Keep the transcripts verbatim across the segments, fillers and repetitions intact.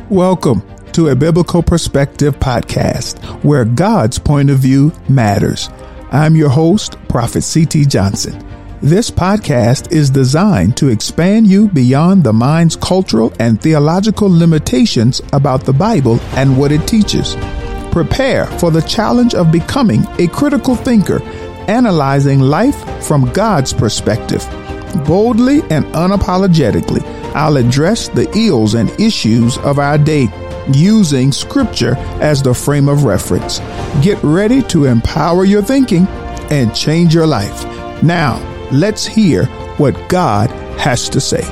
Welcome to a Biblical Perspective podcast, where God's point of view matters. I'm your host, Prophet C T Johnson. This podcast is designed to expand you beyond the mind's cultural and theological limitations about the Bible and what it teaches. Prepare for the challenge of becoming a critical thinker, analyzing life from God's perspective. Boldly and unapologetically, I'll address the ills and issues of our day, using scripture as the frame of reference. Get ready to empower your thinking and change your life. Now, let's hear what God has to say.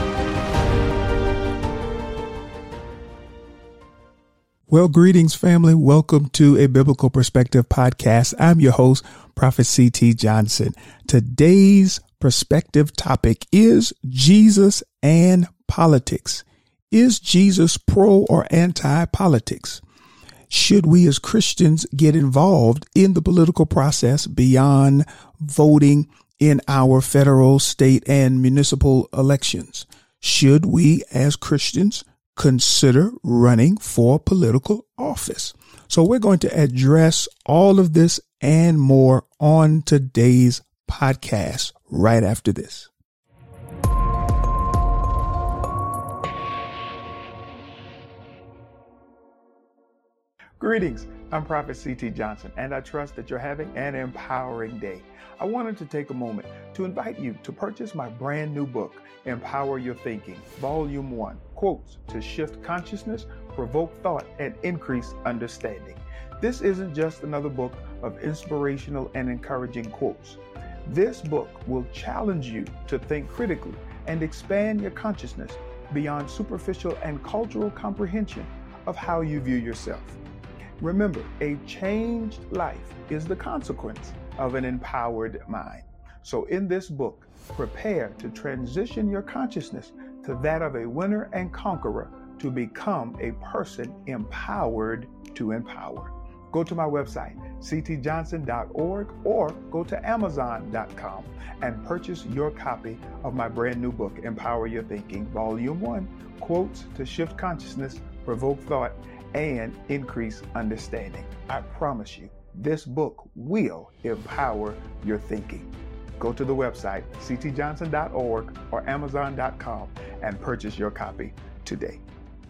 Well, greetings, family. Welcome to a Biblical Perspective podcast. I'm your host, Prophet C T Johnson. Today's perspective topic is Jesus and politics. Is Jesus pro or anti-politics? Should we as Christians get involved in the political process beyond voting in our federal, state, and municipal elections? Should we as Christians consider running for political office? So we're going to address all of this and more on today's podcast right after this. Greetings, I'm Prophet C T Johnson, and I trust that you're having an empowering day. I wanted to take a moment to invite you to purchase my brand new book, Empower Your Thinking, Volume one, Quotes to Shift Consciousness, Provoke Thought, and Increase Understanding. This isn't just another book of inspirational and encouraging quotes. This book will challenge you to think critically and expand your consciousness beyond superficial and cultural comprehension of how you view yourself. Remember, a changed life is the consequence of an empowered mind. So in this book, prepare to transition your consciousness to that of a winner and conqueror to become a person empowered to empower. Go to my website, c t johnson dot org, or go to amazon dot com and purchase your copy of my brand new book, Empower Your Thinking, Volume one, Quotes to Shift Consciousness, Provoke Thought, and Increase Understanding. I promise you, this book will empower your thinking. Go to the website, c t johnson dot org or amazon dot com, and purchase your copy today.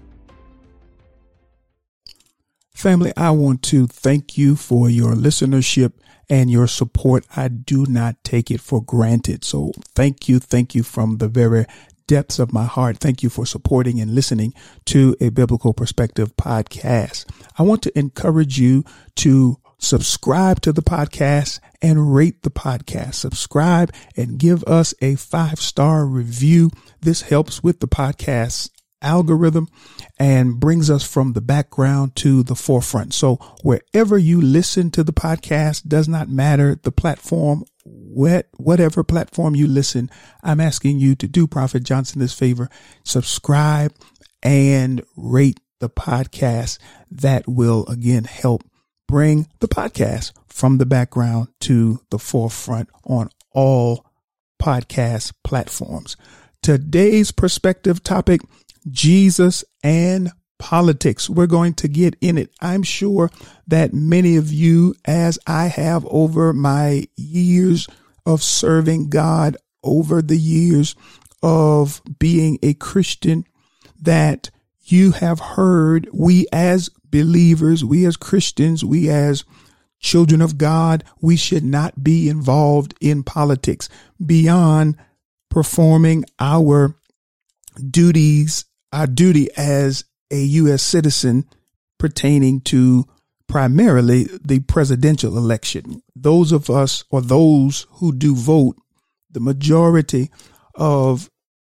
Family, I want to thank you for your listenership and your support. I do not take it for granted. So thank you. Thank you from the very depths of my heart. Thank you for supporting and listening to a Biblical Perspective podcast. I want to encourage you to subscribe to the podcast and rate the podcast. Subscribe and give us a five-star review. This helps with the podcast algorithm and brings us from the background to the forefront. So wherever you listen to the podcast, does not matter the platform, whatever platform you listen, I'm asking you to do Prophet Johnson this favor, subscribe and rate the podcast. That will again help bring the podcast from the background to the forefront on all podcast platforms. Today's perspective topic, Jesus and politics. We're going to get in it. I'm sure that many of you, as I have over my years of serving God, over the years of being a Christian, that you have heard we as believers, we as Christians, we as children of God, we should not be involved in politics beyond performing our duties, our duty as a U S citizen pertaining to primarily the presidential election. Those of us, or those who do vote, the majority of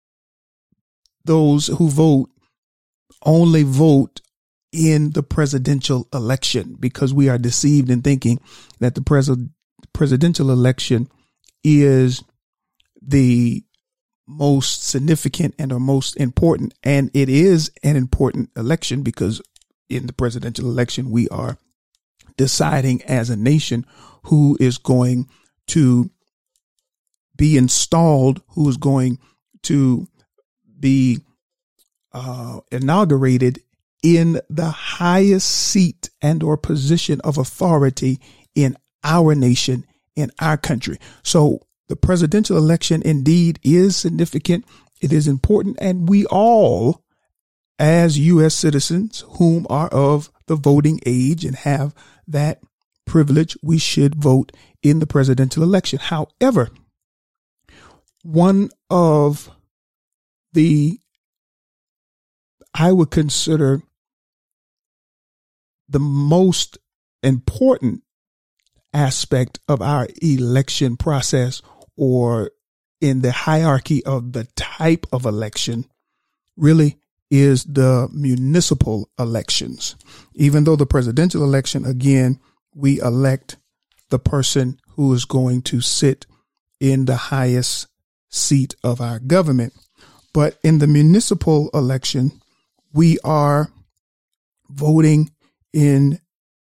those who vote only vote in the presidential election, because we are deceived in thinking that the pres- presidential election is the most significant and or most important. And it is an important election, because in the presidential election, we are deciding as a nation who is going to be installed, who is going to be uh, inaugurated in the highest seat and or position of authority in our nation, in our country. So the presidential election indeed is significant. It is important. And we all, as U S citizens whom are of the voting age and have that privilege, we should vote in the presidential election. However, one of the, I would consider the most important aspect of our election process, or in the hierarchy of the type of election, really is the municipal elections. Even though the presidential election, again, we elect the person who is going to sit in the highest seat of our government. But in the municipal election, we are voting in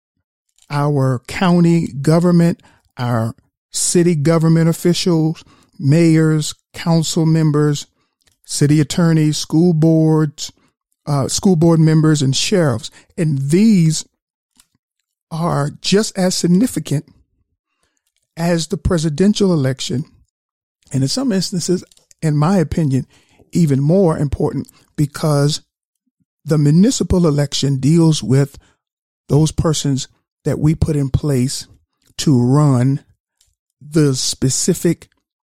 our county government, our city government officials, mayors, council members, city attorneys, school boards, uh, school board members, and sheriffs. And these are just as significant as the presidential election. And in some instances, in my opinion, even more important, because the municipal election deals with those persons that we put in place to run the specific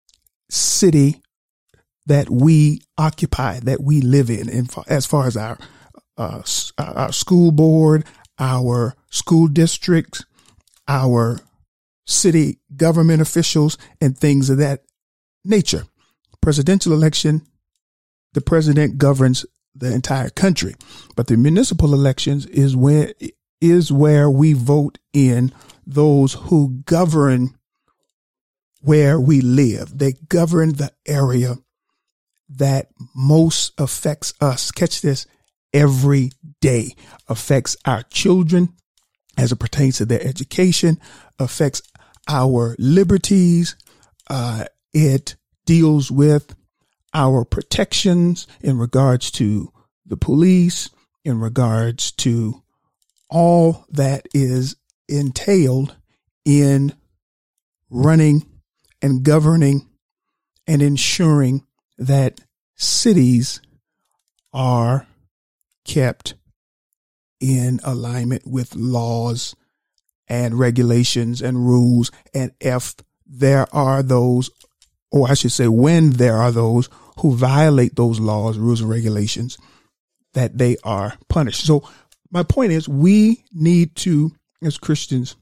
city that we occupy, that we live in, and as far as our uh, our school board, our school districts, our city government officials, and things of that nature. Presidential election, the president governs the entire country, but the municipal elections is where is where we vote in those who govern where we live. They govern the area that most affects us. Catch this, every day affects our children as it pertains to their education, affects our liberties. Uh, it deals with our protections in regards to the police, in regards to all that is entailed in running and governing and ensuring that cities are kept in alignment with laws and regulations and rules. And if there are those, or I should say, when there are those who violate those laws, rules, and regulations, that they are punished. So my point is, we need to, as Christians,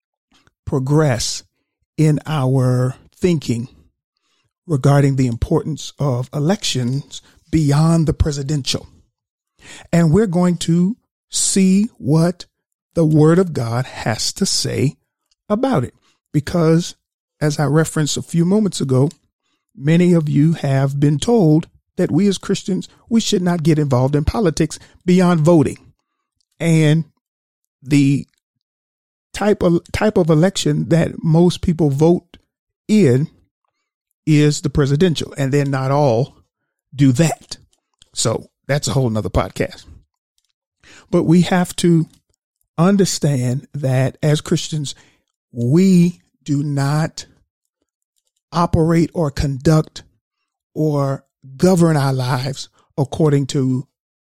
progress in our thinking regarding the importance of elections beyond the presidential. And we're going to see what the Word of God has to say about it. Because, as I referenced a few moments ago, many of you have been told that we as Christians, we should not get involved in politics beyond voting. And the type of type of election that most people vote in is the presidential, and then not all do that. So that's a whole nother podcast. But we have to understand that as Christians, we do not operate or conduct or govern our lives according to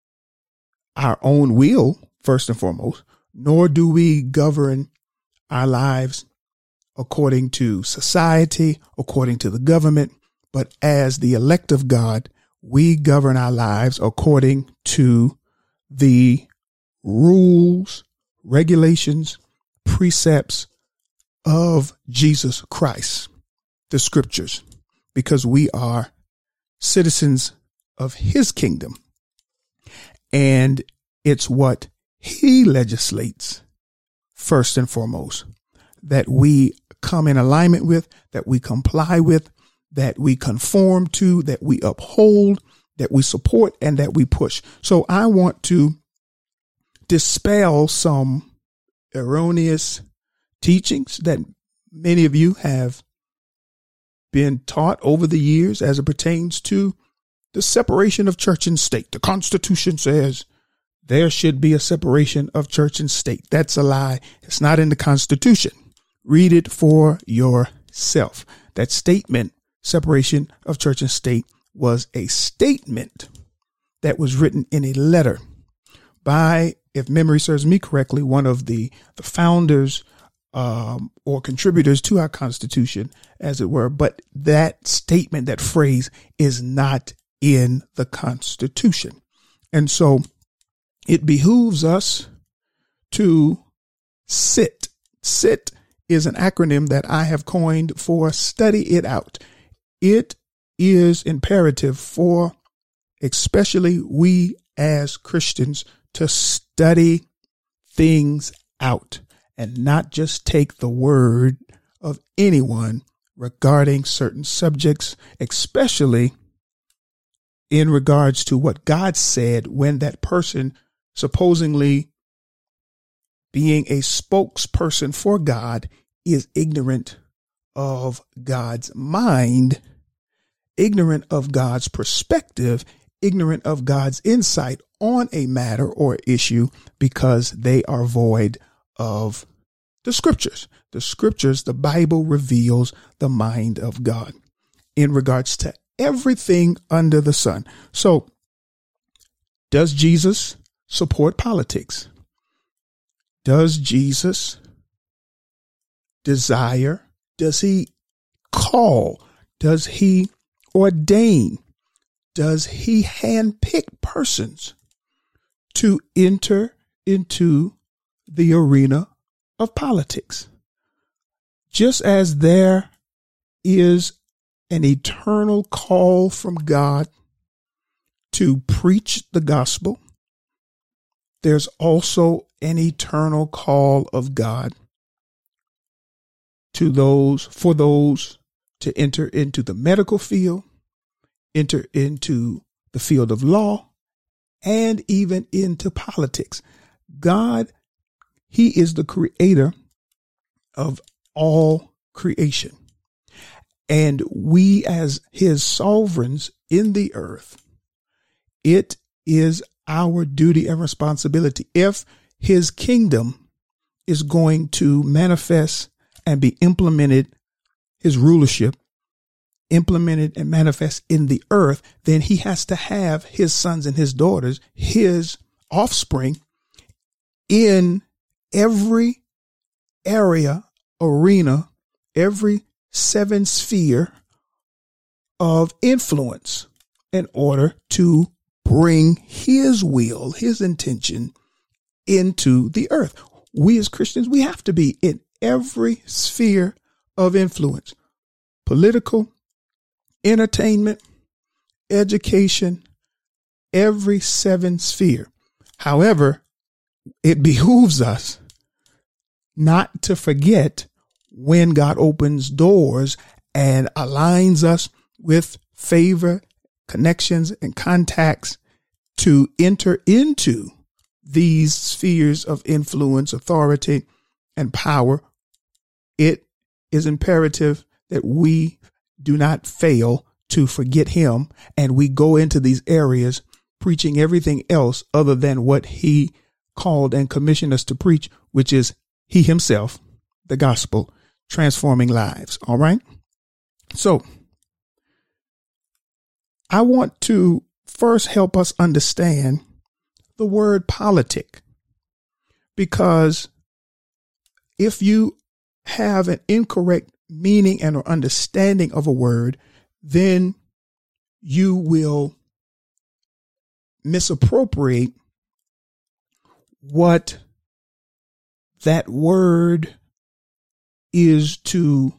our own will, first and foremost, nor do we govern our lives according to society, according to the government, but as the elect of God, we govern our lives according to the rules, regulations, precepts of Jesus Christ, the scriptures, because we are citizens of his kingdom. And it's what he legislates first and foremost that we come in alignment with, that we comply with, that we conform to, that we uphold, that we support, and that we push. So I want to dispel some erroneous teachings that many of you have been taught over the years as it pertains to the separation of church and state. The Constitution says there should be a separation of church and state. That's a lie. It's not in the Constitution. Read it for yourself. That statement, separation of church and state, was a statement that was written in a letter by, if memory serves me correctly, one of the, the founders um, or contributors to our Constitution, as it were. But that statement, that phrase, is not in the Constitution. And so it behooves us to sit. SIT is an acronym that I have coined for study it out. It is imperative for especially we as Christians to study things out and not just take the word of anyone regarding certain subjects, especially in regards to what God said when that person, supposedly being a spokesperson for God, is ignorant of God's mind, ignorant of God's perspective, ignorant of God's insight on a matter or issue, because they are void of the scriptures. The scriptures, the Bible, reveals the mind of God in regards to everything under the sun. So, does Jesus support politics? Does Jesus desire? Does he call? Does he ordain? Does he handpick persons to enter into the arena of politics? Just as there is an eternal call from God to preach the gospel, there's also an eternal call of God to those, for those to enter into the medical field, enter into the field of law, and even into politics. God, he is the creator of all creation. And we, as his sovereigns in the earth, it is our duty and responsibility, if his kingdom is going to manifest and be implemented, his rulership implemented and manifest in the earth, then he has to have his sons and his daughters, his offspring, in every area, arena, every seven sphere of influence in order to bring his will, his intention into the earth. We as Christians, we have to be in every sphere of influence: political, entertainment, education, every seven sphere. However, it behooves us not to forget when God opens doors and aligns us with favor, connections, and contacts to enter into these spheres of influence, authority, and power. It is imperative that we do not fail to forget him, and we go into these areas preaching everything else other than what he called and commissioned us to preach, which is he himself, the gospel, transforming lives. All right. So I want to first help us understand the word politic, because if you have an incorrect meaning and or understanding of a word, then you will misappropriate what that word is to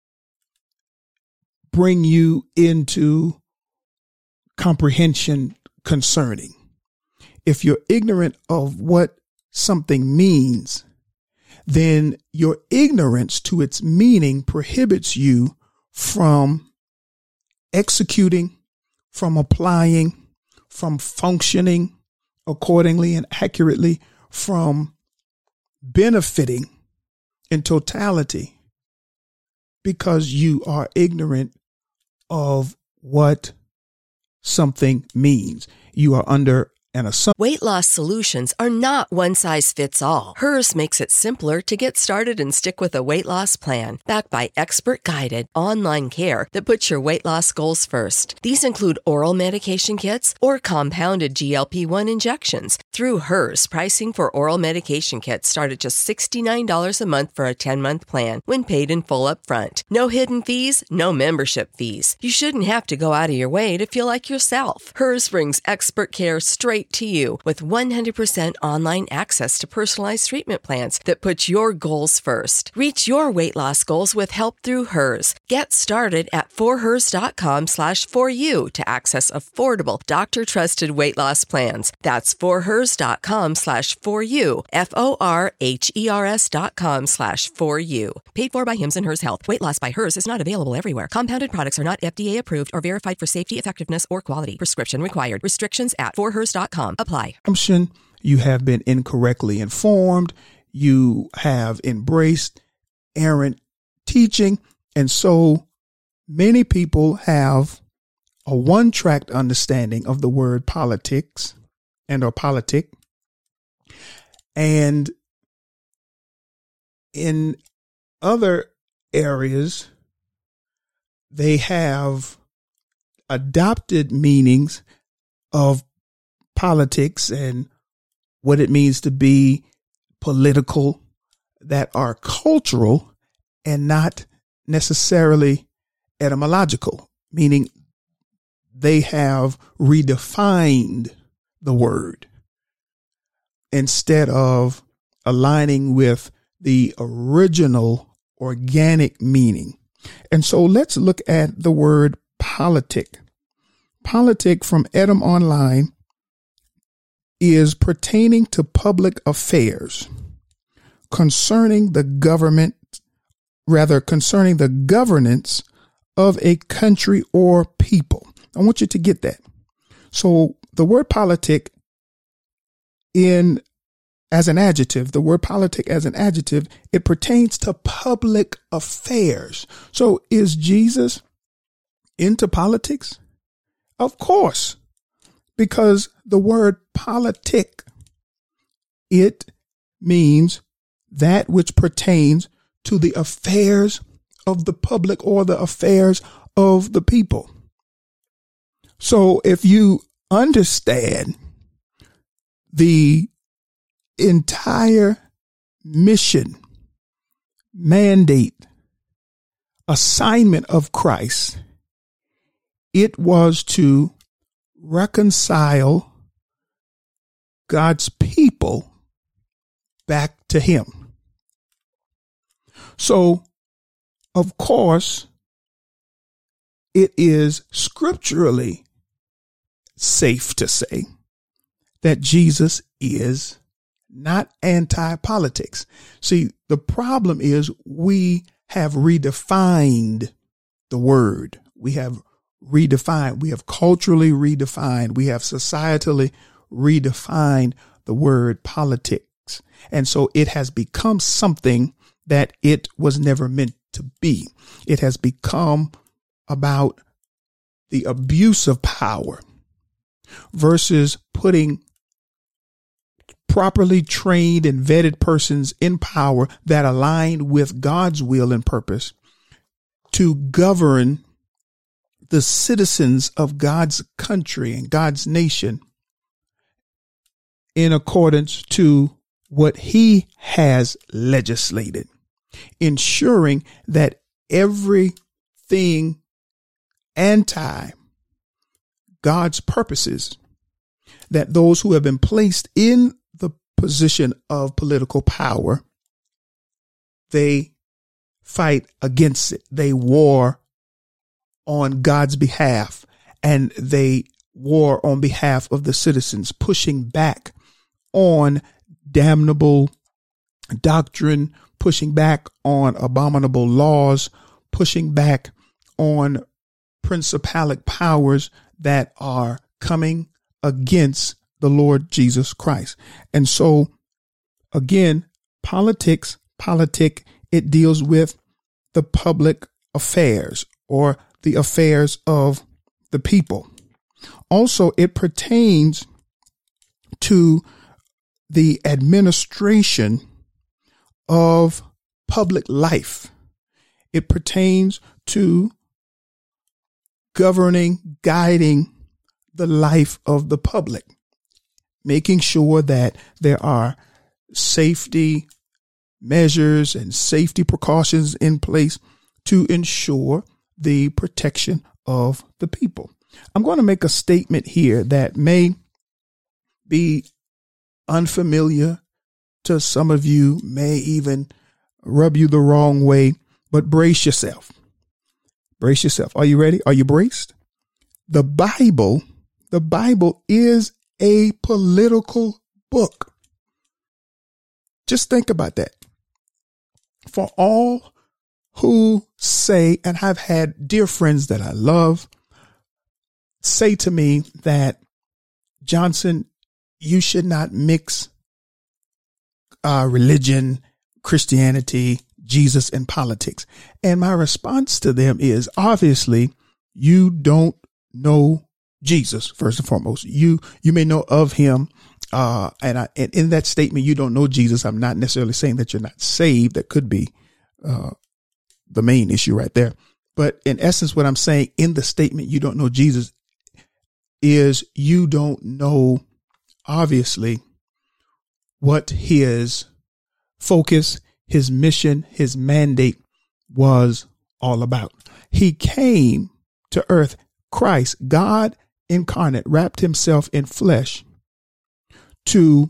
bring you into comprehension concerning. If you're ignorant of what something means, then your ignorance to its meaning prohibits you from executing, from applying, from functioning accordingly and accurately, from benefiting in totality, because you are ignorant of what something means. You are under and assumptions. Weight loss solutions are not one size fits all. Hers makes it simpler to get started and stick with a weight loss plan backed by expert-guided online care that puts your weight loss goals first. These include oral medication kits or compounded G L P one injections. Through Hers, pricing for oral medication kits start at just sixty-nine dollars a month for a ten-month plan when paid in full up front. No hidden fees, no membership fees. You shouldn't have to go out of your way to feel like yourself. Hers brings expert care straight to you with one hundred percent online access to personalized treatment plans that put your goals first. Reach your weight loss goals with help through Hers. Get started at forhers.com slash for you to access affordable, doctor-trusted weight loss plans. That's forhers.com slash for you, F O R H E R S dot com slash for you. Paid for by Hims and Hers Health. Weight loss by Hers is not available everywhere. Compounded products are not F D A approved or verified for safety, effectiveness, or quality. Prescription required. Restrictions at for hers dot com. Apply. Assumption, you have been incorrectly informed. You have embraced errant teaching. And so many people have a one-track understanding of the word politics and or politic. And in other areas, they have adopted meanings of politics and what it means to be political that are cultural and not necessarily etymological, meaning they have redefined the word instead of aligning with the original organic meaning. And so let's look at the word politic. Politic from Edom Online is pertaining to public affairs concerning the government, rather concerning the governance of a country or people. I want you to get that. So the word politic in as an adjective, the word politic as an adjective, it pertains to public affairs. So is Jesus into politics? Of course, because the word politic, it means that which pertains to the affairs of the public or the affairs of the people. So if you understand the entire mission, mandate, assignment of Christ, it was to reconcile God's people back to him. So, of course, it is scripturally safe to say that Jesus is not anti-politics. See, the problem is we have redefined the word. We have redefined, we have culturally redefined, we have societally redefined the word politics. And so it has become something that it was never meant to be. It has become about the abuse of power versus putting properly trained and vetted persons in power that align with God's will and purpose to govern the citizens of God's country and God's nation in accordance to what he has legislated, ensuring that everything anti God's purposes, that those who have been placed in the position of political power, they fight against it. They war on God's behalf, and they war on behalf of the citizens, pushing back on damnable doctrine, pushing back on abominable laws, pushing back on principalic powers that are coming against the Lord Jesus Christ. And so, again, politics, politic, it deals with the public affairs or the affairs of the people. Also, it pertains to the administration of public life. It pertains to governing, guiding the life of the public, making sure that there are safety measures and safety precautions in place to ensure the protection of the people. I'm going to make a statement here that may be unfamiliar to some of you, may even rub you the wrong way, but brace yourself. Brace yourself. Are you ready? Are you braced? The Bible, the Bible is a political book. Just think about that. For all who say, and I've had dear friends that I love say to me that, Johnson, you should not mix uh, religion, Christianity, Jesus, and politics. And my response to them is, obviously, you don't know Jesus, first and foremost. You you may know of him. Uh, and, I, and in that statement, you don't know Jesus. I'm not necessarily saying that you're not saved. That could be uh, the main issue right there. But in essence, what I'm saying in the statement, you don't know Jesus, is you don't know, obviously, what his focus, his mission, his mandate was all about. He came to earth. Christ, God incarnate, wrapped himself in flesh to,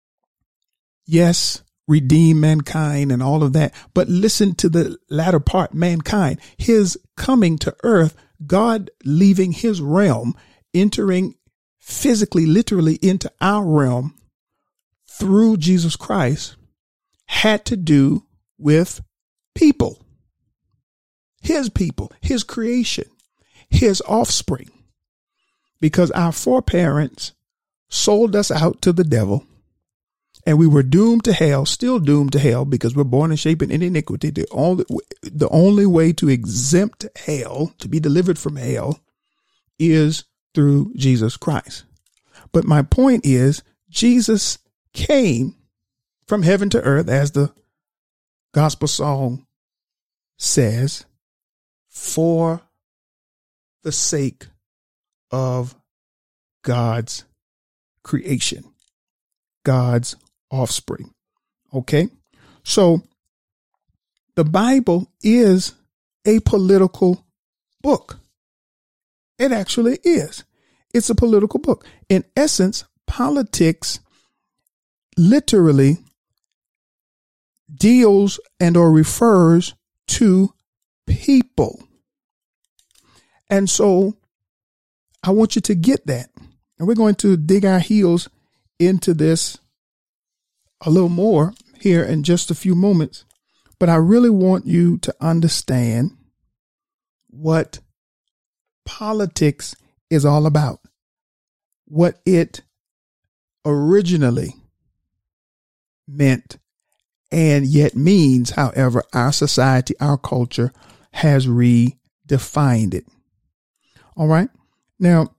yes, redeem mankind and all of that. But listen to the latter part, mankind, his coming to earth, God leaving his realm, entering physically, literally into our realm through Jesus Christ, had to do with people, his people, his creation, his offspring, because our foreparents sold us out to the devil, and we were doomed to hell, still doomed to hell, because we're born and shaped in iniquity. The only, the only way to exempt hell, to be delivered from hell, is through Jesus Christ. But my point is, Jesus came from heaven to earth, as the gospel song says, for the sake of God's creation, God's offspring. Okay. So the Bible is a political book. It actually is. It's a political book. In essence, politics literally deals and or refers to people. And so I want you to get that. And we're going to dig our heels into this a little more here in just a few moments. But I really want you to understand what politics is all about, what it originally meant and yet means. However, our society, our culture has redefined it. All right. Now,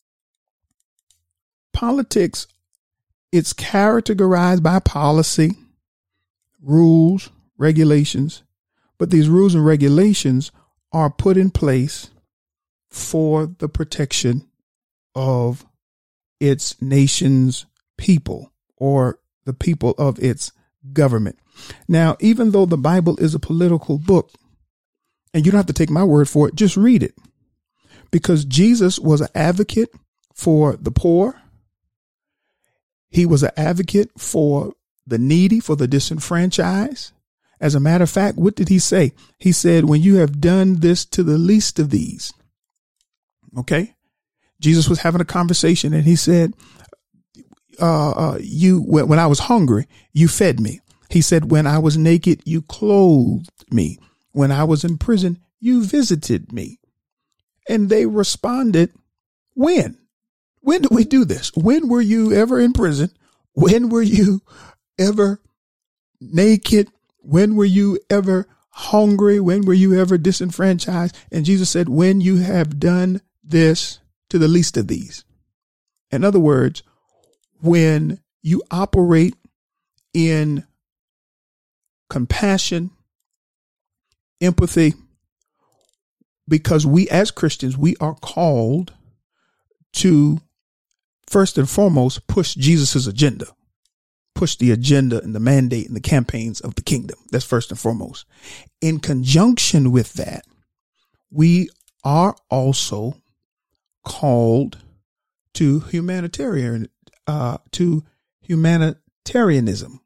politics, it's characterized by policy, rules, regulations, but these rules and regulations are put in place for the protection of its nation's people, or the people of its government. Now, even though the Bible is a political book, and you don't have to take my word for it, just read it, because Jesus was an advocate for the poor. He was an advocate for the needy, for the disenfranchised. As a matter of fact, what did he say? He said, when you have done this to the least of these. Okay. Jesus was having a conversation and he said, uh, uh, you, when, when I was hungry, you fed me. He said, when I was naked, you clothed me. When I was in prison, you visited me. And they responded, when? When did we do this? When were you ever in prison? When were you ever naked? When were you ever hungry? When were you ever disenfranchised? And Jesus said, when you have done this to the least of these. In other words, when you operate in compassion, empathy, because we as Christians, we are called to first and foremost push Jesus's agenda, push the agenda and the mandate and the campaigns of the kingdom. That's first and foremost. In conjunction with that, we are also called to humanitarian, uh, to humanitarianism.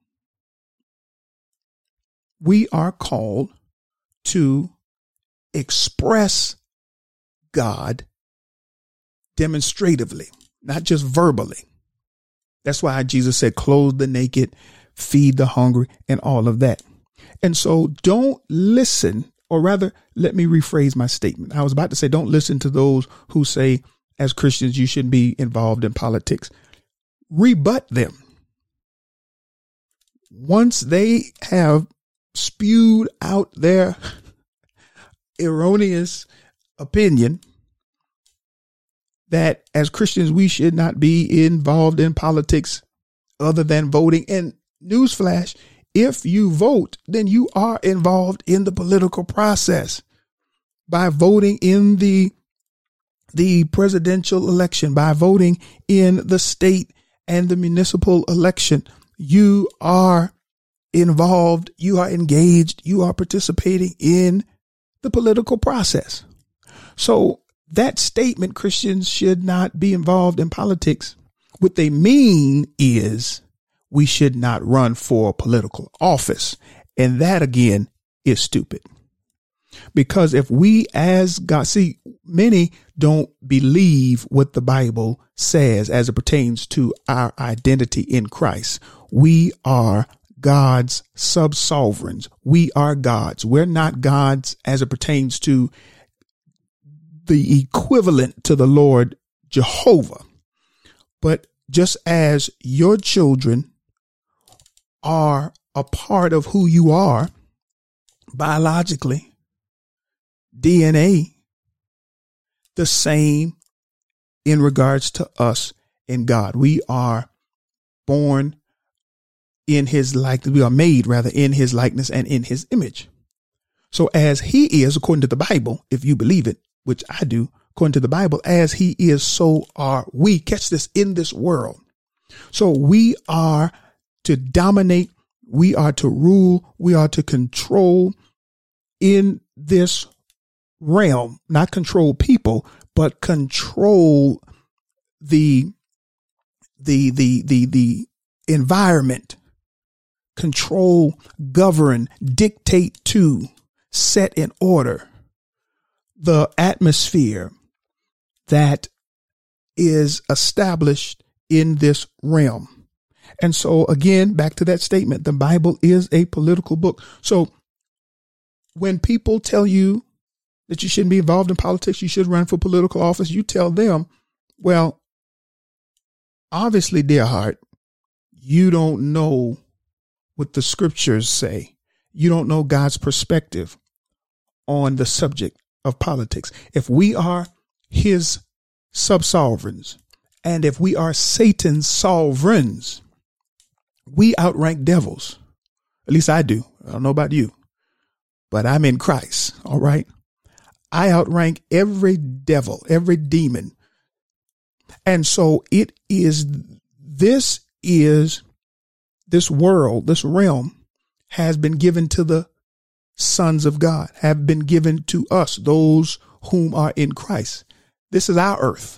We are called to express God demonstratively, not just verbally. That's why Jesus said, clothe the naked, feed the hungry, and all of that. And so don't listen, or rather, let me rephrase my statement. I was about to say, don't listen to those who say, as Christians, you shouldn't be involved in politics. Rebut them. Once they have spewed out their erroneous opinion that as Christians, we should not be involved in politics other than voting. And newsflash, if you vote, then you are involved in the political process by voting in the the presidential election, by voting in the state and the municipal election. You are involved, you are engaged, you are participating in the political process. So that statement, Christians should not be involved in politics, what they mean is we should not run for political office. And that again is stupid. Because if we as God, see, many don't believe what the Bible says as it pertains to our identity in Christ. We are God's sub-sovereigns. We are gods. We're not gods as it pertains to the equivalent to the Lord Jehovah. But just as your children are a part of who you are biologically, D N A, the same in regards to us in God. We are born in his likeness. We are made rather in his likeness and in his image. So as he is, according to the Bible, if you believe it, which I do, according to the Bible, as he is, so are we. Catch this, in this world. So we are to dominate. We are to rule. We are to control in this realm, not control people, but control the, the, the, the, the environment, control, govern, dictate to, set in order the atmosphere that is established in this realm. And so again, back to that statement, the Bible is a political book. So when people tell you that you shouldn't be involved in politics, you should run for political office, you tell them, well, obviously, dear heart, you don't know what the scriptures say. You don't know God's perspective on the subject of politics. If we are his sub-sovereigns, and if we are Satan's sovereigns, we outrank devils. At least I do. I don't know about you, but I'm in Christ. All right. I outrank every devil, every demon. And so it is, this is, this world, this realm has been given to the sons of God, have been given to us, those whom are in Christ. This is our earth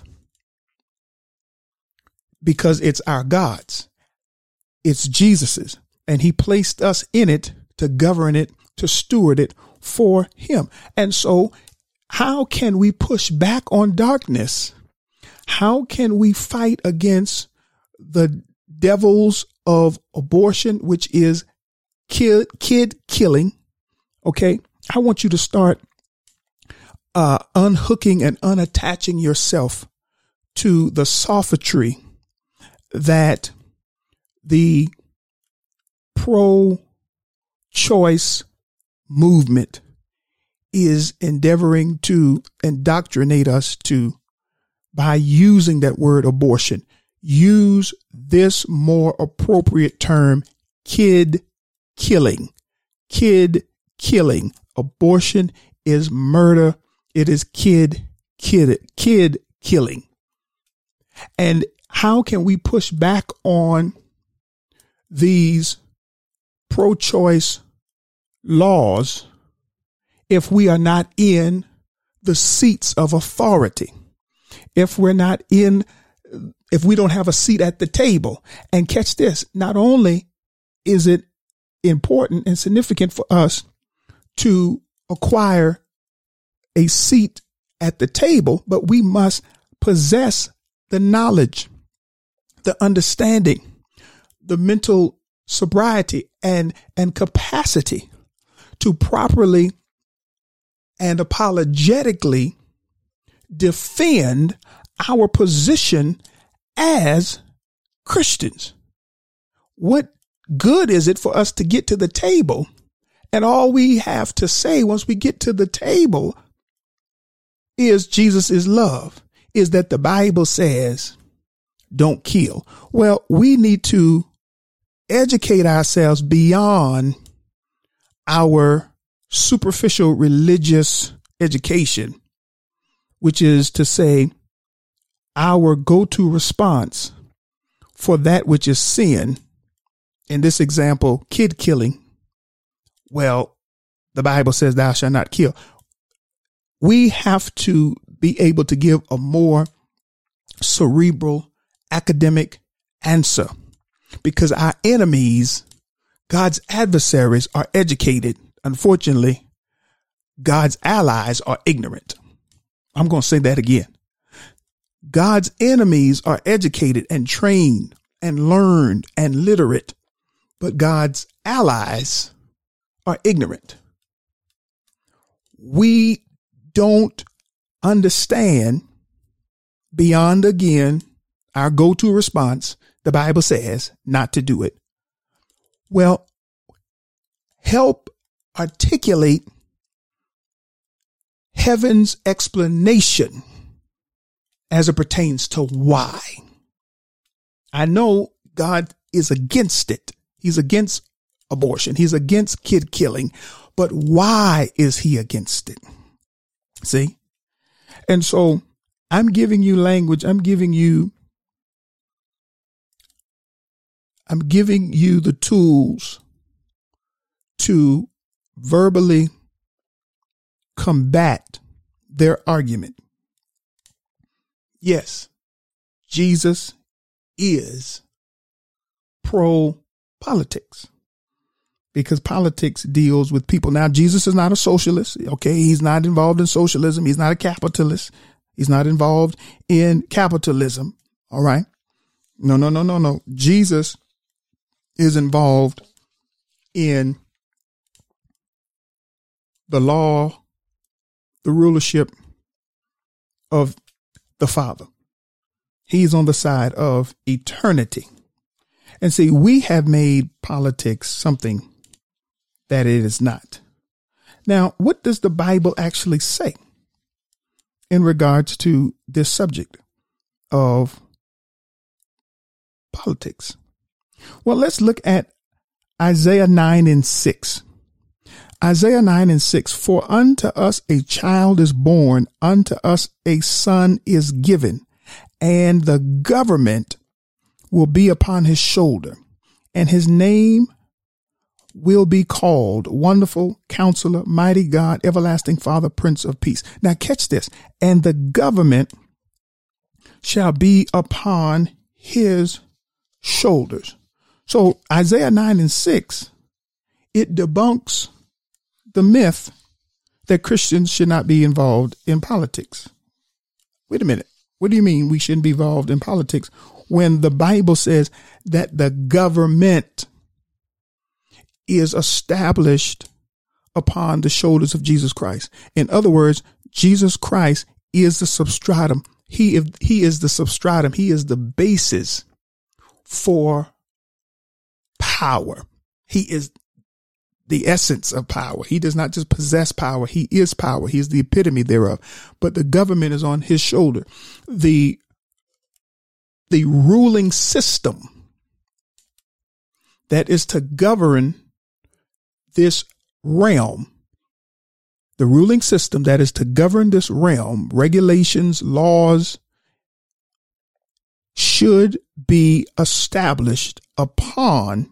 because it's our God's. It's Jesus's, and he placed us in it to govern it, to steward it for him. And so how can we push back on darkness? How can we fight against the devils of abortion, which is kid, kid killing? Okay. I want you to start uh, unhooking and unattaching yourself to the sophistry that the pro-choice movement is endeavoring to indoctrinate us to by using that word abortion. use this more appropriate term, kid killing. Kid killing. Abortion is murder. It is kid, kid, kid killing. And how can we push back on these pro-choice laws if we are not in the seats of authority? If we're not in, if we don't have a seat at the table? And catch this, not only is it important and significant for us to acquire a seat at the table, but we must possess the knowledge, the understanding, the mental sobriety and, and capacity to properly and apologetically defend our position as Christians. What good is it for us to get to the table and all we have to say once we get to the table is Jesus is love, is that the Bible says don't kill? Well, we need to educate ourselves beyond our superficial religious education, which is to say our go-to response for that which is sin. In this example, kid killing. Well, the Bible says thou shalt not kill. We have to be able to give a more cerebral academic answer, because our enemies, God's adversaries, are educated. Unfortunately, God's allies are ignorant. I'm going to say that again. God's enemies are educated and trained and learned and literate, but God's allies are ignorant. We don't understand beyond, again, our go-to response. The Bible says not to do it. Well, help articulate heaven's explanation as it pertains to why. I know God is against it. He's against abortion. He's against kid killing. But why is he against it? See? And so I'm giving you language. I'm giving you I'm giving you the tools to verbally combat their argument. Yes, Jesus is pro-politics because politics deals with people. Now, Jesus is not a socialist. Okay, he's not involved in socialism. He's not a capitalist. He's not involved in capitalism. All right. No, no, no, no, no. Jesus is involved in the law, the rulership of the Father. He's on the side of eternity. And see, we have made politics something that it is not. Now, what does the Bible actually say in regards to this subject of politics? Well, let's look at Isaiah nine and six. Isaiah nine and six, for unto us a child is born, unto us a son is given, and the government will be upon his shoulder, and his name will be called Wonderful Counselor, Mighty God, Everlasting Father, Prince of Peace. Now catch this. And the government shall be upon his shoulders. So Isaiah nine and six, it debunks the myth that Christians should not be involved in politics. Wait a minute. What do you mean we shouldn't be involved in politics when the Bible says that the government is established upon the shoulders of Jesus Christ? In other words, Jesus Christ is the substratum. He, he is the substratum. He is the basis for power. He is the essence of power. He does not just possess power. He is power. He is the epitome thereof. But the government is on his shoulder. The the ruling system that is to govern this realm, the ruling system that is to govern this realm, regulations, laws, should be established upon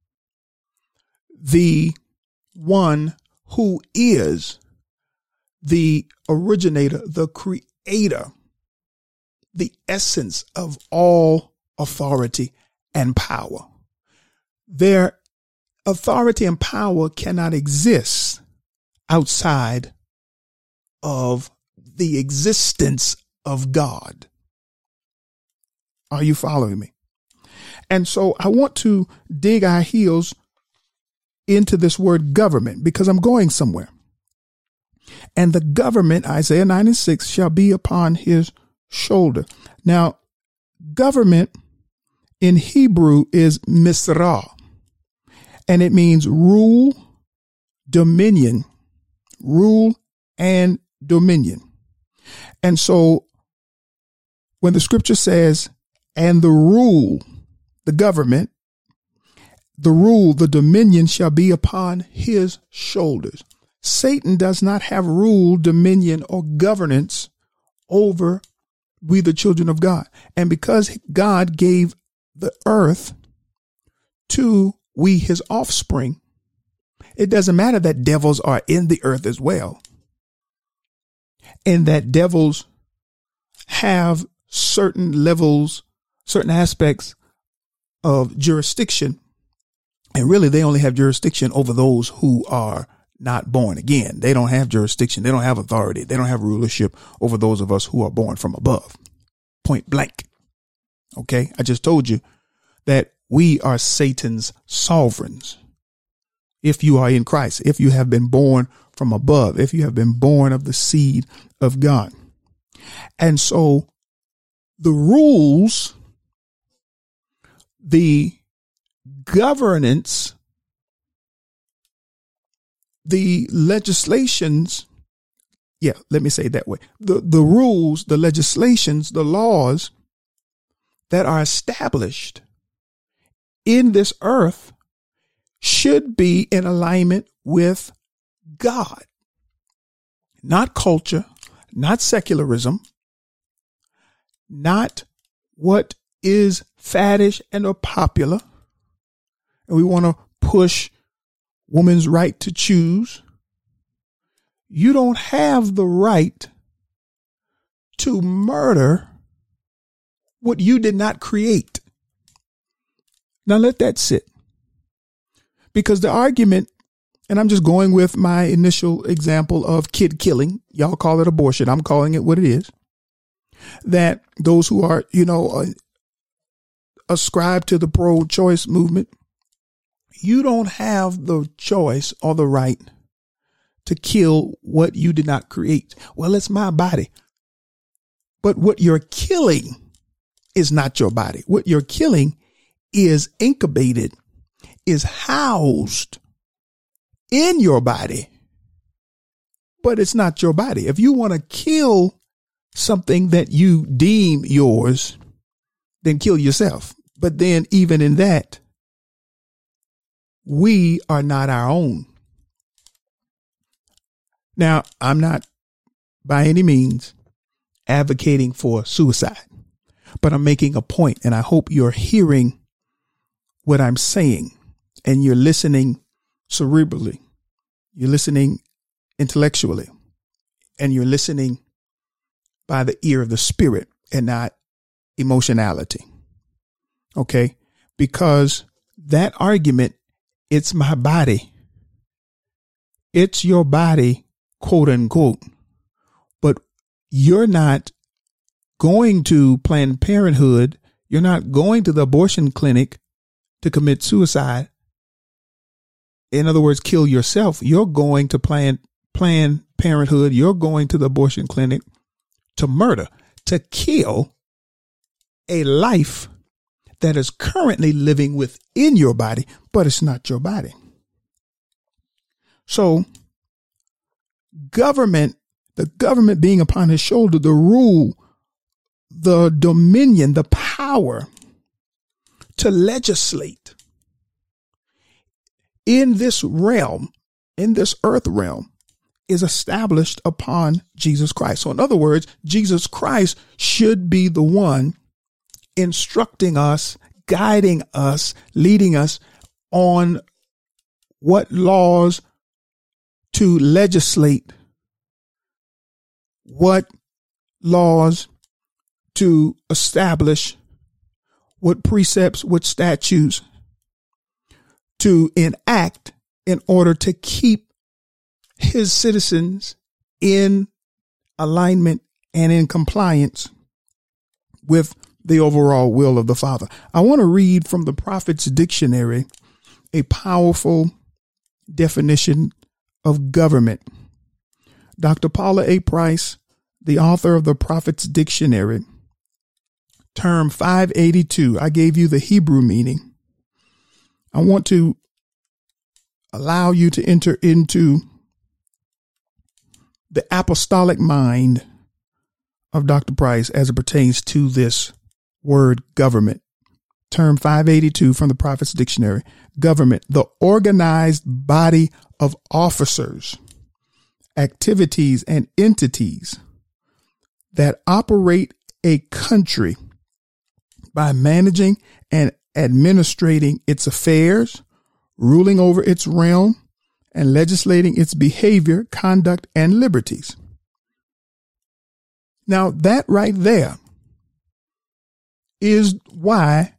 the one who is the originator, the creator, the essence of all authority and power. Their authority and power cannot exist outside of the existence of God. Are you following me? And so I want to dig our heels into this word government because I'm going somewhere. And the government, Isaiah nine and six, shall be upon his shoulder. Now, government in Hebrew is misrah, and it means rule, dominion, rule and dominion. And so when the scripture says, and the rule, the government, the rule, the dominion shall be upon his shoulders. Satan does not have rule, dominion, or governance over we, the children of God. And because God gave the earth to we, his offspring, it doesn't matter that devils are in the earth as well, and that devils have certain levels, certain aspects of jurisdiction. And really, they only have jurisdiction over those who are not born again. They don't have jurisdiction. They don't have authority. They don't have rulership over those of us who are born from above. Point blank. Okay. I just told you that we are Satan's sovereigns. If you are in Christ, if you have been born from above, if you have been born of the seed of God. And so the rules, the governance, the legislations, yeah, let me say it that way. The, the rules, the legislations, the laws that are established in this earth should be in alignment with God, not culture, not secularism, not what is faddish and or popular. And we want to push woman's right to choose. You don't have the right to murder what you did not create. Now let that sit. Because the argument, and I'm just going with my initial example of kid killing. Y'all call it abortion. I'm calling it what it is. That those who are, you know, uh, ascribe to the pro-choice movement, you don't have the choice or the right to kill what you did not create. Well, it's my body. But what you're killing is not your body. What you're killing is incubated, is housed in your body, but it's not your body. If you want to kill something that you deem yours, then kill yourself. But then even in that, we are not our own. Now, I'm not by any means advocating for suicide, but I'm making a point, and I hope you're hearing what I'm saying and you're listening cerebrally, you're listening intellectually, and you're listening by the ear of the spirit and not emotionality. Okay. Because that argument, it's my body. It's your body, quote unquote, but you're not going to Planned Parenthood. You're not going to the abortion clinic to commit suicide. In other words, kill yourself. You're going to Planned Planned Parenthood. You're going to the abortion clinic to murder, to kill a life that is currently living within your body, but it's not your body. So government, the government being upon his shoulder, the rule, the dominion, the power to legislate in this realm, in this earth realm, is established upon Jesus Christ. So in other words, Jesus Christ should be the one instructing us, guiding us, leading us on what laws to legislate, what laws to establish, what precepts, what statutes to enact in order to keep his citizens in alignment and in compliance with the overall will of the Father. I want to read from the Prophet's Dictionary a powerful definition of government. Doctor Paula A. Price, the author of the Prophet's Dictionary, term five eighty-two. I gave you the Hebrew meaning. I want to allow you to enter into the apostolic mind of Doctor Price as it pertains to this word government. Term five eighty-two from the Prophet's Dictionary. Government, the organized body of officers, activities, and entities that operate a country by managing and administrating its affairs, ruling over its realm, and legislating its behavior, conduct, and liberties. Now, that right there is why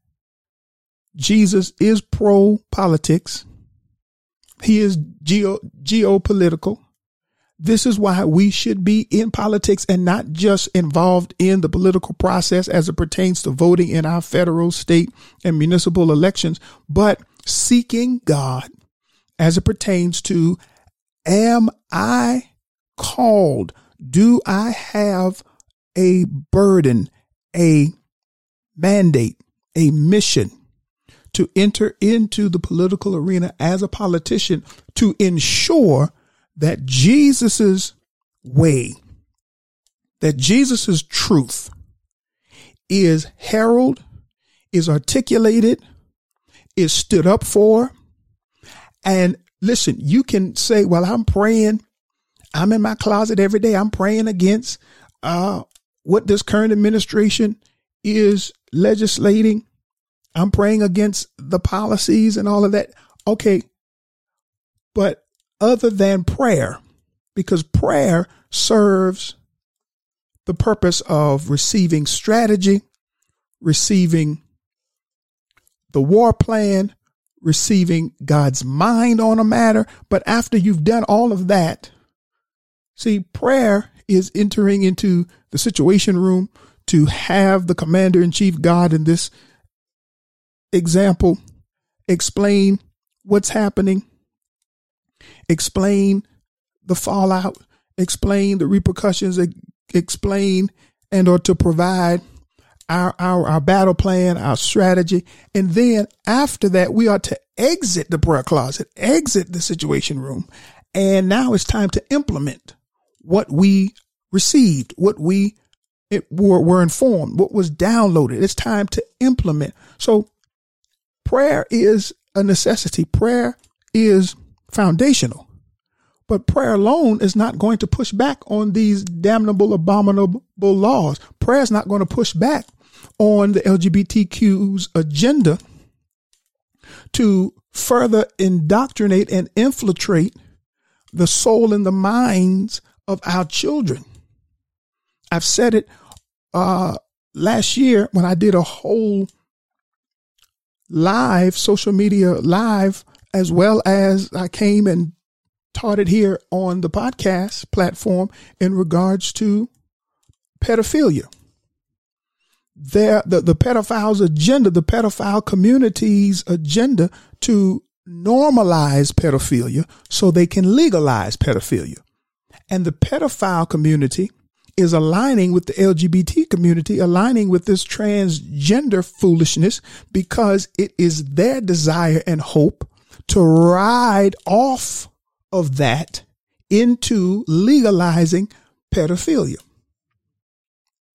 Jesus is pro-politics. He is geo geopolitical. This is why we should be in politics and not just involved in the political process as it pertains to voting in our federal, state, and municipal elections, but seeking God as it pertains to, am I called? Do I have a burden, a mandate, a mission to enter into the political arena as a politician to ensure that Jesus's way, that Jesus's truth is heralded, is articulated, is stood up for. And listen, you can say, well, I'm praying. I'm in my closet every day. I'm praying against uh, what this current administration is legislating. I'm praying against the policies and all of that. Okay. But other than prayer, because prayer serves the purpose of receiving strategy, receiving the war plan, receiving God's mind on a matter. But after you've done all of that, see, prayer is entering into the situation room to have the commander in chief, God, in this example, explain what's happening, explain the fallout, explain the repercussions, explain and or to provide our, our, our battle plan, our strategy. And then after that, we are to exit the prayer closet, exit the situation room. And now it's time to implement what we received, what we it, were, were informed, what was downloaded. It's time to implement. So prayer is a necessity. Prayer is foundational. But prayer alone is not going to push back on these damnable, abominable laws. Prayer is not going to push back on the L G B T Q's agenda to further indoctrinate and infiltrate the soul and the minds of our children. I've said it uh, last year when I did a whole live, social media live, as well as I came and taught it here on the podcast platform in regards to pedophilia. There, the, the pedophile's agenda, the pedophile community's agenda to normalize pedophilia so they can legalize pedophilia. And the pedophile community is aligning with the L G B T community, aligning with this transgender foolishness, because it is their desire and hope to ride off of that into legalizing pedophilia.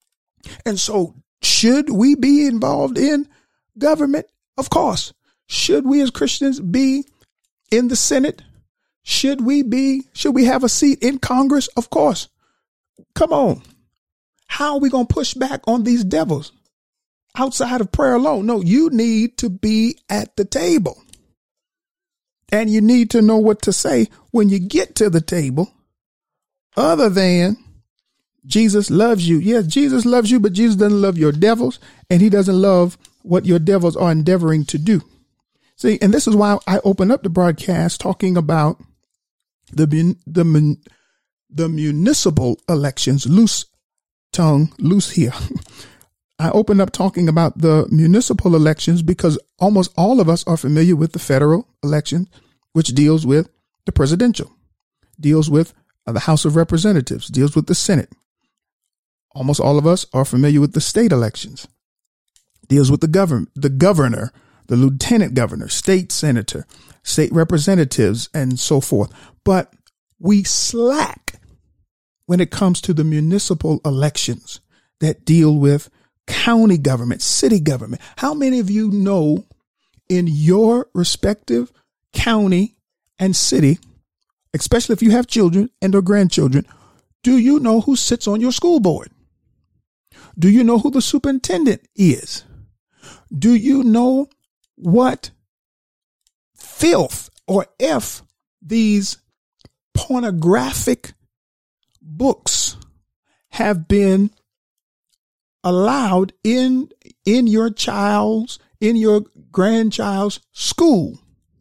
And so should we be involved in government? Of course. Should we as Christians be in the Senate? Should we be, should we have a seat in Congress? Of course. Come on. How are we going to push back on these devils outside of prayer alone? No, you need to be at the table. And you need to know what to say when you get to the table, other than Jesus loves you. Yes, Jesus loves you, but Jesus doesn't love your devils, and he doesn't love what your devils are endeavoring to do. See, and this is why I open up the broadcast talking about the the the municipal elections. Loose tongue, loose here. I open up talking about the municipal elections because almost all of us are familiar with the federal election, which deals with the presidential, deals with the House of Representatives, deals with the Senate. Almost all of us are familiar with the state elections, deals with the governor, the governor, the lieutenant governor, state senator, state representatives, and so forth. But we slack when it comes to the municipal elections that deal with county government, city government. How many of you know in your respective county and city, especially if you have children and or grandchildren, do you know who sits on your school board? Do you know who the superintendent is? Do you know what filth or if these pornographic books have been allowed in in your child's, in your grandchild's school?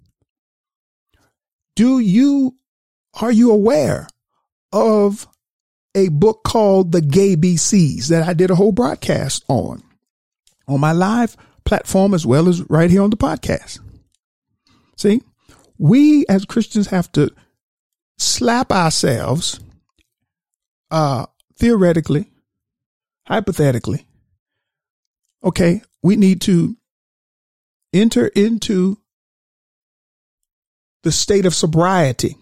Do you, are you aware of a book called The Gay B Cs that I did a whole broadcast on, on my live platform as well as right here on the podcast? See, we as Christians have to slap ourselves, uh, theoretically, hypothetically. Okay, we need to enter into the state of sobriety.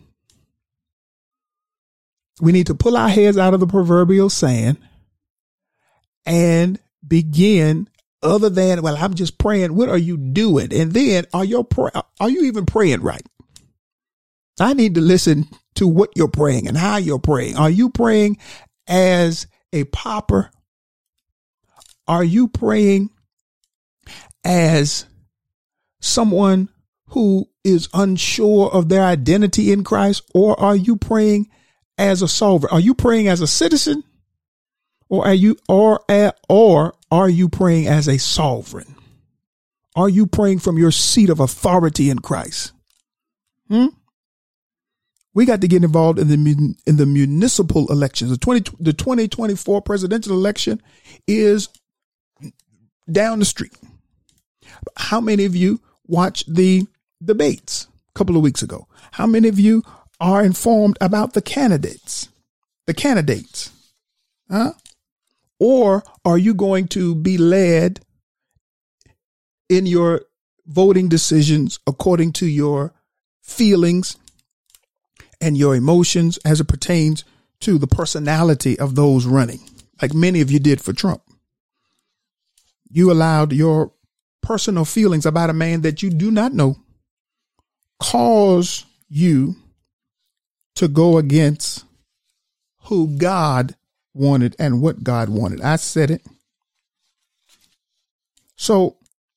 We need to pull our heads out of the proverbial sand and begin, other than, well, I'm just praying. What are you doing? And then are your pray- are you even praying right? I need to listen to what you're praying and how you're praying. Are you praying as a pauper? Are you praying as someone who is unsure of their identity in Christ? Or are you praying as a sovereign? Are you praying as a citizen? Or are you, or, or are you praying as a sovereign? Are you praying from your seat of authority in Christ? Hmm? We got to get involved in the in the municipal elections. The twenty the twenty twenty-four presidential election is down the street. How many of you watched the debates a couple of weeks ago? How many of you are informed about the candidates? The candidates, huh? Or are you going to be led in your voting decisions according to your feelings and your emotions as it pertains to the personality of those running, like many of you did for Trump? You allowed your personal feelings about a man that you do not know cause you to go against who God wanted and what God wanted. I said it. So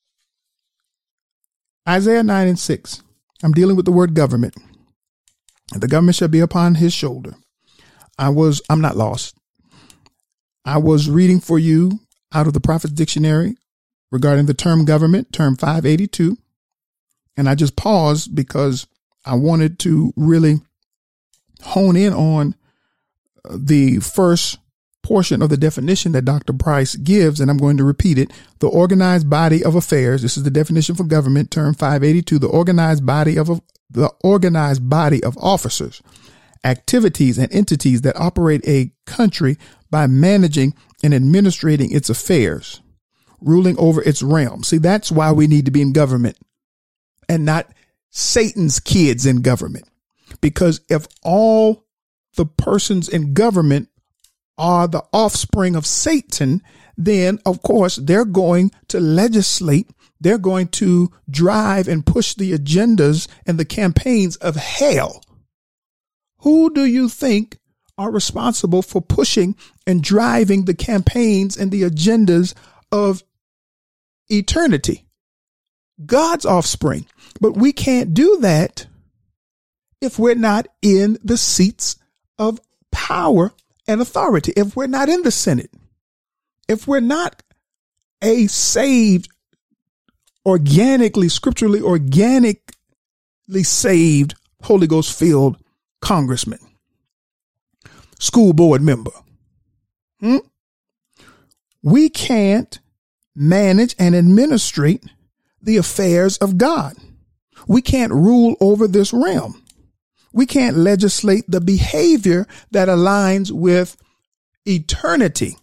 Isaiah nine and six, I'm dealing with the word government. The government shall be upon his shoulder. I was, I'm not lost. I was reading for you out of the Prophet's Dictionary regarding the term government, term five eighty-two. And I just paused because I wanted to really hone in on the first portion of the definition that Doctor Price gives, and I'm going to repeat it. The organized body of affairs. This is the definition for government, term five eighty-two. The organized body of a the organized body of officers, activities, and entities that operate a country by managing and administrating its affairs, ruling over its realm. See, that's why we need to be in government and not Satan's kids in government. Because if all the persons in government are the offspring of Satan, then of course they're going to legislate. They're going to drive and push the agendas and the campaigns of hell. Who do you think are responsible for pushing and driving the campaigns and the agendas of eternity? God's offspring. But we can't do that if we're not in the seats of power and authority, if we're not in the Senate, if we're not a saved, organically, scripturally, organically saved, Holy Ghost filled congressman, school board member. Hmm? We can't manage and administrate the affairs of God. We can't rule over this realm. We can't legislate the behavior that aligns with eternity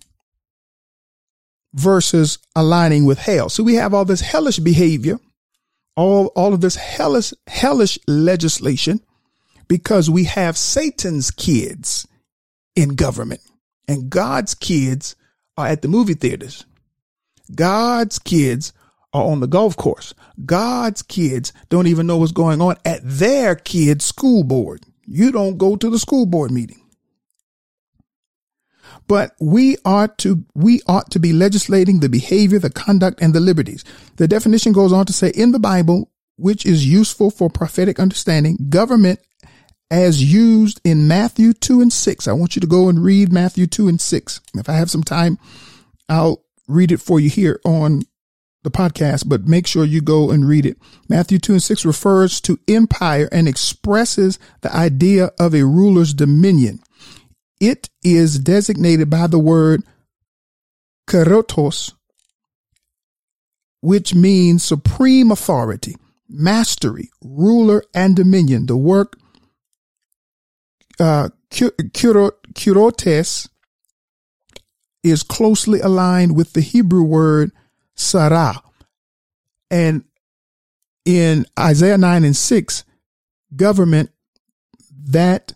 versus aligning with hell. So we have all this hellish behavior, all, all of this hellish, hellish legislation, because we have Satan's kids in government and God's kids are at the movie theaters. God's kids are on the golf course. God's kids don't even know what's going on at their kids' school board. You don't go to the school board meeting. But we ought to, we ought to be legislating the behavior, the conduct, and the liberties. The definition goes on to say, in the Bible, which is useful for prophetic understanding, government as used in Matthew two and six. I want you to go and read Matthew two and six. If I have some time, I'll read it for you here on the podcast, but make sure you go and read it. Matthew two and six refers to empire and expresses the idea of a ruler's dominion. It is designated by the word kerotos, which means supreme authority, mastery, ruler, and dominion. The word uh, kurotes is closely aligned with the Hebrew word Sarah. And in Isaiah nine and six, government, that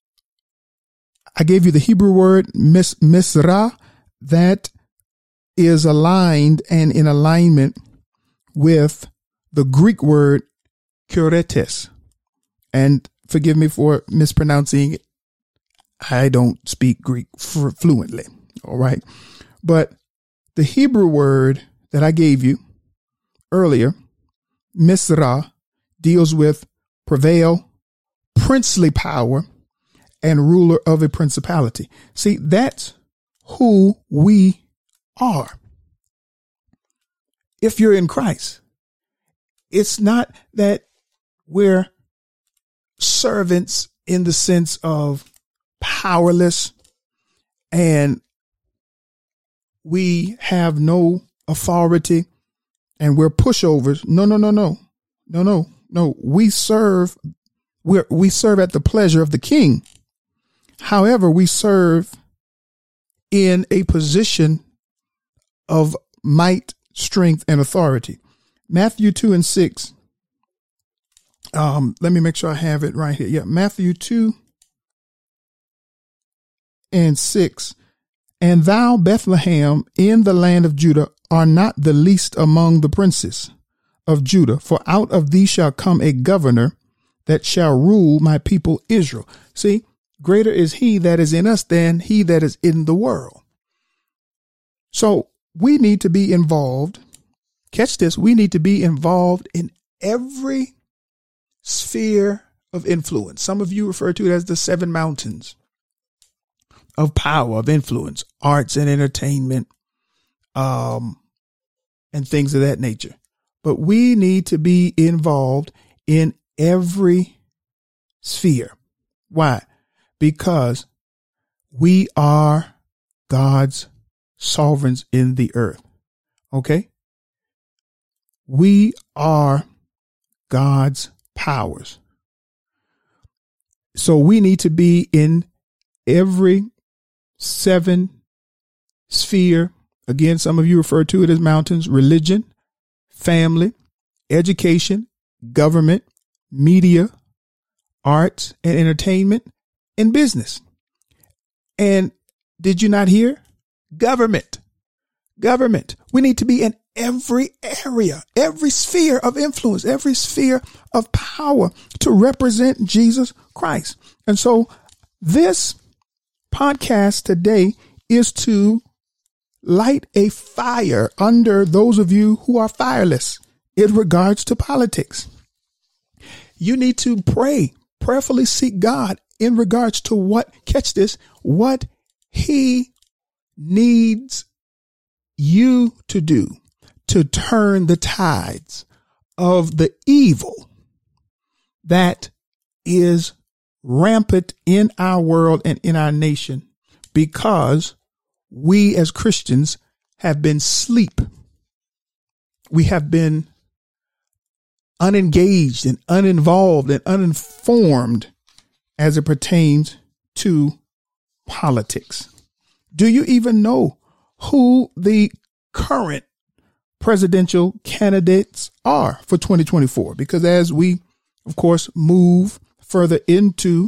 I gave you the Hebrew word mis, misra, that is aligned and in alignment with the Greek word kuretes. And forgive me for mispronouncing it. I don't speak Greek f- fluently. All right. But the Hebrew word that I gave you earlier, misra, deals with prevail, princely power, and ruler of a principality. See, that's who we are. If you're in Christ, it's not that we're servants in the sense of powerless and we have no authority and we're pushovers. No, no, no, no, no, no, no. We serve, we we serve at the pleasure of the King. However, we serve in a position of might, strength, and authority. Matthew two and six. Um, let me make sure I have it right here. Yeah, Matthew two and six. And thou, Bethlehem, in the land of Judah, are not the least among the princes of Judah, for out of thee shall come a governor that shall rule my people Israel. See, greater is he that is in us than he that is in the world. So we need to be involved. Catch this. We need to be involved in every sphere of influence. Some of you refer to it as the seven mountains of power, of influence, arts and entertainment, um, and things of that nature. But we need to be involved in every sphere. Why? Because we are God's sovereigns in the earth. Okay? We are God's powers. So we need to be in every seven sphere. Again, some of you refer to it as mountains: religion, family, education, government, media, arts and entertainment, and business. And Did you not hear? Government. Government. We need to be in every area, every sphere of influence, every sphere of power to represent Jesus Christ. And so this podcast today is to light a fire under those of you who are fireless in regards to politics. You need to pray, prayerfully seek God in regards to what, catch this, what he needs you to do to turn the tides of the evil that is rampant in our world and in our nation, because we as Christians have been asleep. We have been unengaged and uninvolved and uninformed as it pertains to politics. Do you even know who the current presidential candidates are for twenty twenty-four? Because as we, of course, move further into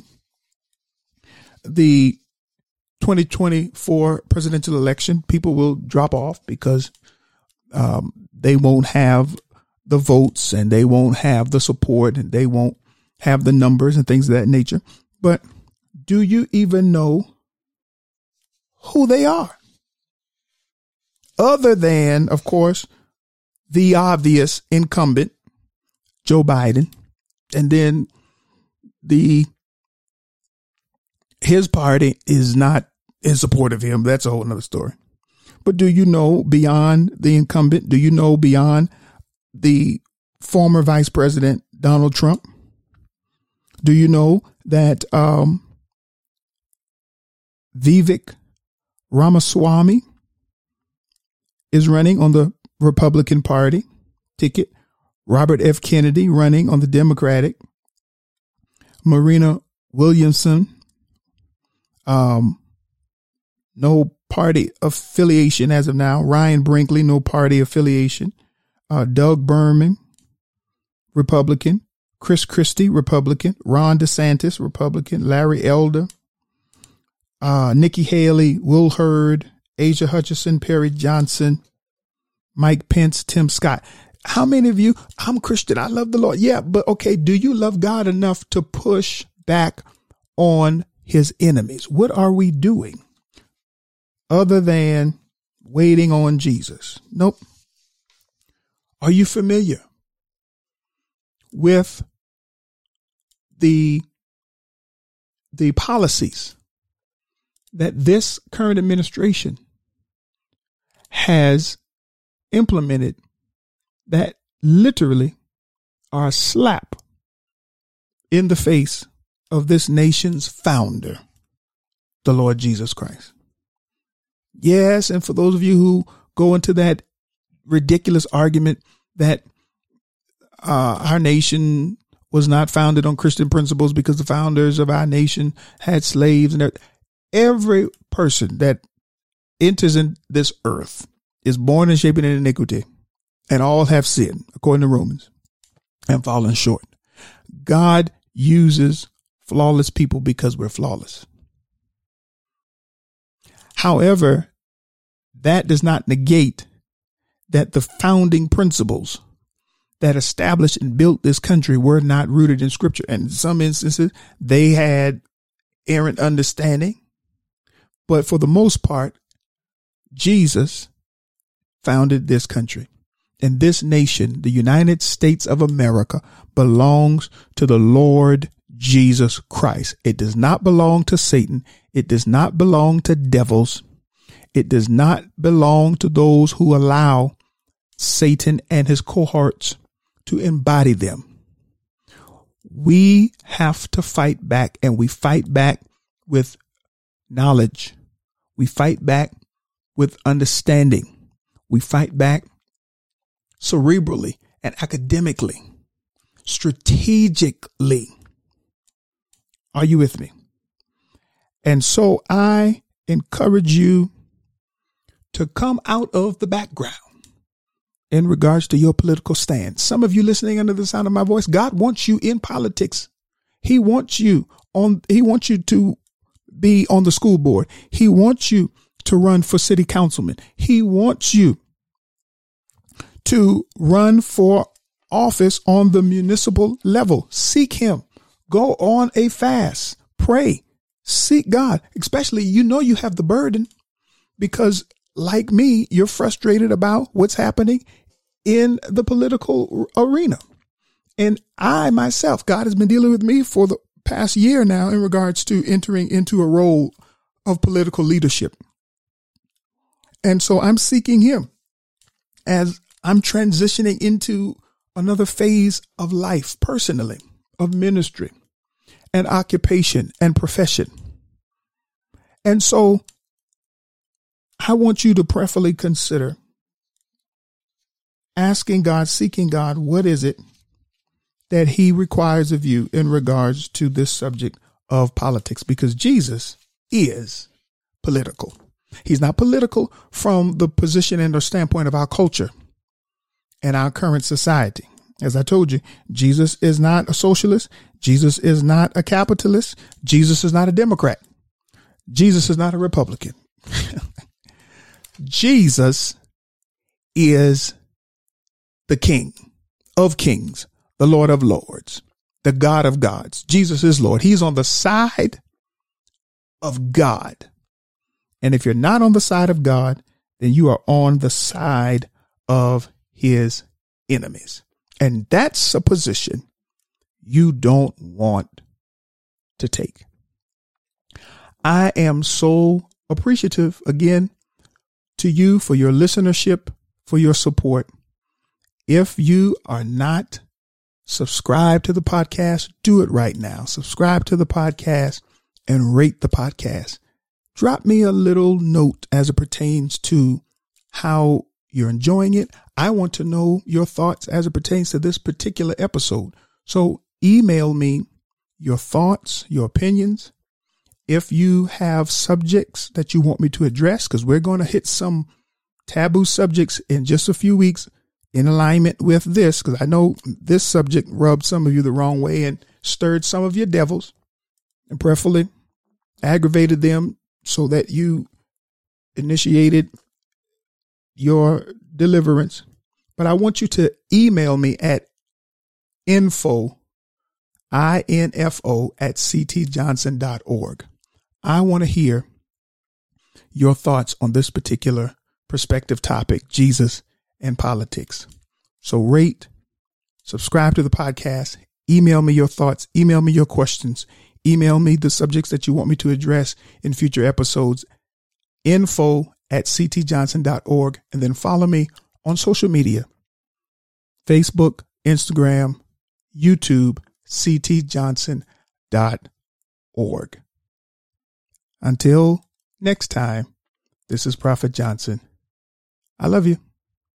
the twenty twenty-four presidential election, people will drop off because um, they won't have the votes and they won't have the support and they won't have the numbers and things of that nature. But do you even know who they are? Other than, of course, the obvious incumbent, Joe Biden, and then the his party is not in support of him. That's a whole nother story. But do you know beyond the incumbent? Do you know beyond the former Vice President Donald Trump? Do you know that um, Vivek Ramaswamy is running on the Republican Party ticket? Robert F. Kennedy running on the Democratic. Marina Williamson, um, no party affiliation as of now. Ryan Brinkley, no party affiliation. Uh, Doug Berman, Republican. Chris Christie, Republican. Ron DeSantis, Republican. Larry Elder, uh, Nikki Haley, Will Hurd, Asia Hutchinson, Perry Johnson, Mike Pence, Tim Scott. How many of you, I'm Christian, I love the Lord. Yeah, but okay, do you love God enough to push back on his enemies? What are we doing other than waiting on Jesus? Nope. Are you familiar with the, the policies that this current administration has implemented that literally are a slap in the face of this nation's founder, the Lord Jesus Christ? Yes, and for those of you who go into that ridiculous argument that uh, our nation was not founded on Christian principles because the founders of our nation had slaves, and every person that enters in this earth is born and shaped in iniquity, and all have sinned, according to Romans, and fallen short. God uses flawless people because we're flawless. However, that does not negate that the founding principles that established and built this country were not rooted in Scripture. And in some instances, they had errant understanding. But for the most part, Jesus founded this country. And this nation, the United States of America, belongs to the Lord Jesus Christ. It does not belong to Satan. It does not belong to devils. It does not belong to those who allow Satan and his cohorts to embody them. We have to fight back, and we fight back with knowledge. We fight back with understanding. We fight back cerebrally and academically, strategically. Are you with me? And so I encourage you to come out of the background in regards to your political stand. Some of you listening under the sound of my voice, God wants you in politics. He wants you on, he wants you to be on the school board. He wants you to run for city councilman. He wants you to run for office on the municipal level. Seek him. Go on a fast. Pray. Seek God. Especially, you know, you have the burden because, like me, you're frustrated about what's happening in the political arena. And I myself, God has been dealing with me for the past year now in regards to entering into a role of political leadership. And so I'm seeking him as I'm transitioning into another phase of life personally, of ministry and occupation and profession. And so I want you to prayerfully consider asking God, seeking God, what is it that he requires of you in regards to this subject of politics? Because Jesus is political. He's not political from the position and the standpoint of our culture and our current society. As I told you, Jesus is not a socialist. Jesus is not a capitalist. Jesus is not a Democrat. Jesus is not a Republican. Jesus is the King of kings, the Lord of lords, the God of gods. Jesus is Lord. He's on the side of God. And if you're not on the side of God, then you are on the side of his enemies. And that's a position you don't want to take. I am so appreciative again to you for your listenership, for your support. If you are not subscribed to the podcast, do it right now. Subscribe to the podcast and rate the podcast. Drop me a little note as it pertains to how you're enjoying it. I want to know your thoughts as it pertains to this particular episode. So email me your thoughts, your opinions. If you have subjects that you want me to address, because we're going to hit some taboo subjects in just a few weeks in alignment with this, because I know this subject rubbed some of you the wrong way and stirred some of your devils and prayerfully aggravated them so that you initiated your deliverance. But I want you to email me at info, I N F O, at c t johnson dot org. I want to hear your thoughts on this particular perspective topic, Jesus and politics. So rate, subscribe to the podcast, email me your thoughts, email me your questions, email me the subjects that you want me to address in future episodes, info at c t johnson dot org, and then follow me on social media, Facebook, Instagram, YouTube, c t johnson dot org. Until next time, this is Prophet Johnson. I love you.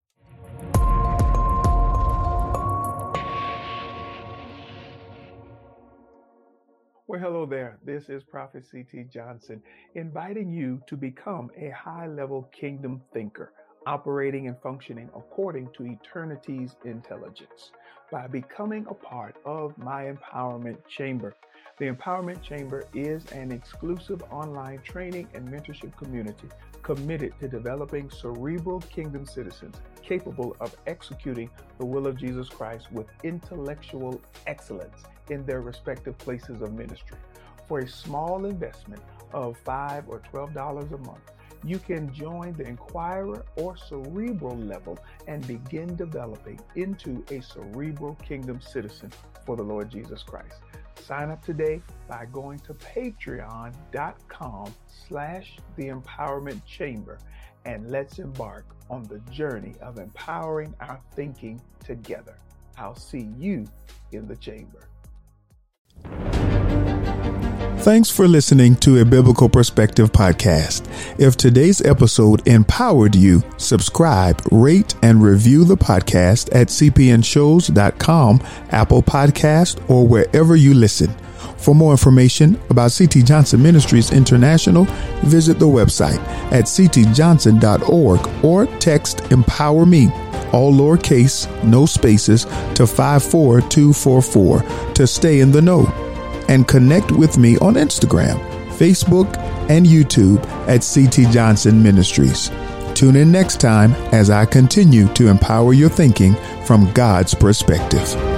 Well, hello there. This is Prophet C T Johnson, inviting you to become a high-level kingdom thinker, operating and functioning according to eternity's intelligence by becoming a part of my Empowerment Chamber. The Empowerment Chamber is an exclusive online training and mentorship community committed to developing cerebral kingdom citizens capable of executing the will of Jesus Christ with intellectual excellence in their respective places of ministry. For a small investment of five or twelve dollars a month, you can join the Inquirer or Cerebral level and begin developing into a cerebral kingdom citizen for the Lord Jesus Christ. Sign up today by going to patreon.com slash the empowerment chamber, and let's embark on the journey of empowering our thinking together. I'll see you in the chamber. Thanks for listening to a Biblical Perspective podcast. If today's episode empowered you, subscribe, rate, and review the podcast at c p n shows dot com, Apple Podcast, or wherever you listen. For more information about C T Johnson Ministries International, visit the website at c t johnson dot org or text Empower Me, all lowercase, no spaces, to five four two four four to stay in the know. And connect with me on Instagram, Facebook, and YouTube at C T Johnson Ministries. Tune in next time as I continue to empower your thinking from God's perspective.